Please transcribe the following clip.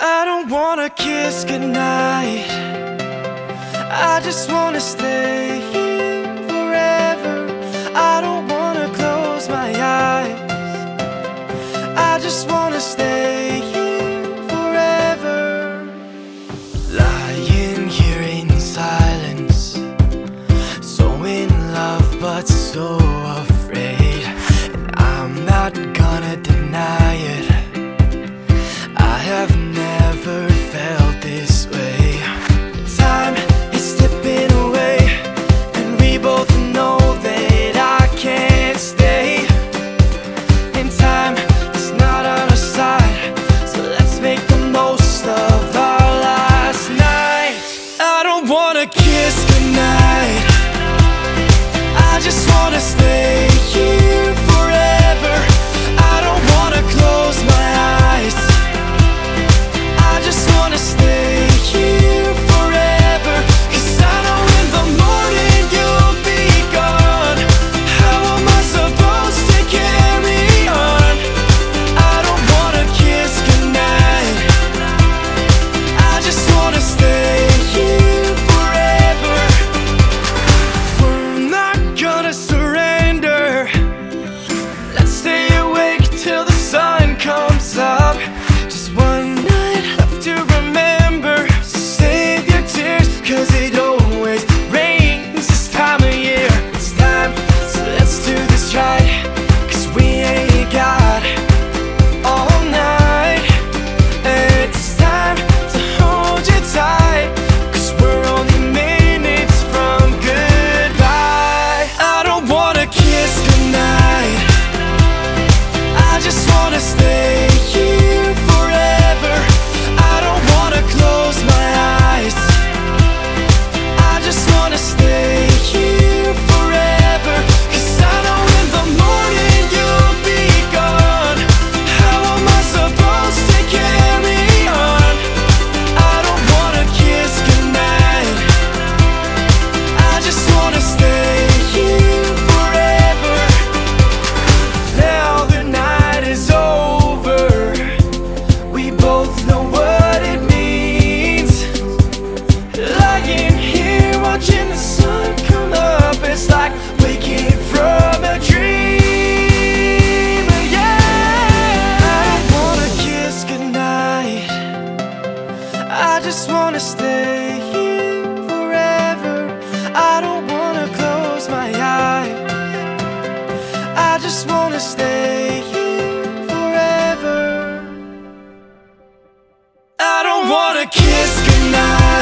I don't wanna kiss goodnight. I just wanna stay here forever. I don't wanna close my eyes. I just wanna stay here forever. Lying here in silence, so in love but so afraid. And I'm not gonna deny it, I have never felt this way. Time is slipping away, and we both know that I can't stay. And time is not on our side, so let's make the most of our last night. I don't wanna kiss goodnight, I just wanna stay here forever. I don't wanna close my eyes, I just wanna stay here forever. 'Cause I know in the morning you'll be gone. How am I supposed to carry on? I don't wanna kiss goodnight, I just wanna stay here forever. We're not gonna surrender, let's stay awake till the sun comes up. Just one night left to remember, so save your tears, 'cause it always rains this time of year. It's time, so let's do this right, 'cause we ain't got all night. And it's time to hold you tight, 'cause we're only minutes from goodbye. I don't wanna kiss goodnight, I just wanna stay here forever. I don't wanna close my eyes, I just wanna stay here forever. 'Cause I know in the morning you'll be gone. How am I supposed to carry on? I don't wanna kiss goodnight, I just wanna stay here forever. Now the night is over, we both know what it means. Lying here watching the sun come up, it's like waking from a dream. Yeah, I don't wanna kiss goodnight, I just wanna stay here forever. I don't wanna close my eyes, I just wanna stay here forever. I don't wanna kiss goodnight.